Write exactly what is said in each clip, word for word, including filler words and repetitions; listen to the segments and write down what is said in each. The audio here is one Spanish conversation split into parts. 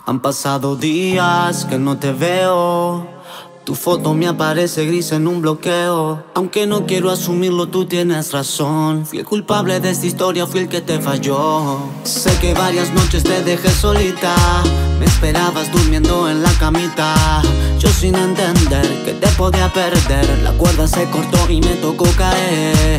Han pasado días que no te veo. Tu foto me aparece gris en un bloqueo. Aunque no quiero asumirlo, tú tienes razón. Fui el culpable de esta historia, fui el que te falló. Sé que varias noches te dejé solita. Me esperabas durmiendo en la camita. Yo sin entender que te podía perder. La cuerda se cortó y me tocó caer.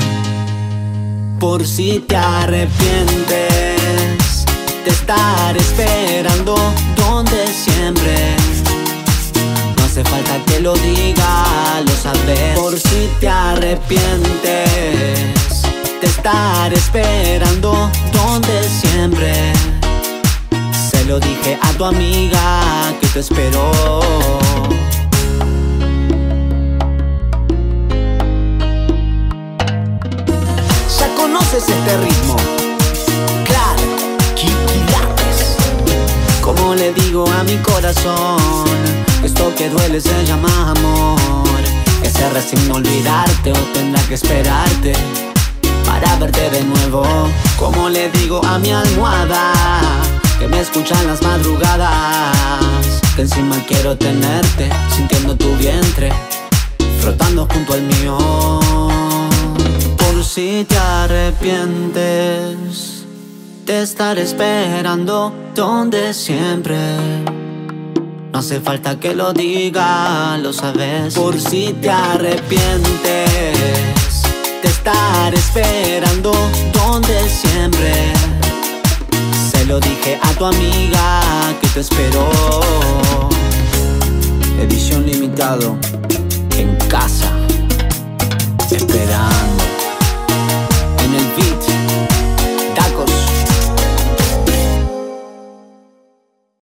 Por si te arrepientes de estar esperando donde siempre. No hace falta que lo diga, lo sabes. Por si te arrepientes de estar esperando donde siempre. Se lo dije a tu amiga que te esperó. Ya conoces este ritmo. Claro, Kiki Lápiz. Como le digo a mi corazón, esto que duele se llama amor. Que se resigna a olvidarte o tendrá que esperarte para verte de nuevo. Como le digo a mi almohada, que me escucha en las madrugadas, que encima quiero tenerte, sintiendo tu vientre, frotando junto al mío. Por si te arrepientes de estar esperando donde siempre. No hace falta que lo diga, lo sabes. Por si te arrepientes de estar esperando donde siempre. Se lo dije a tu amiga que te esperó. Edición limitado, en casa, esperando en el video.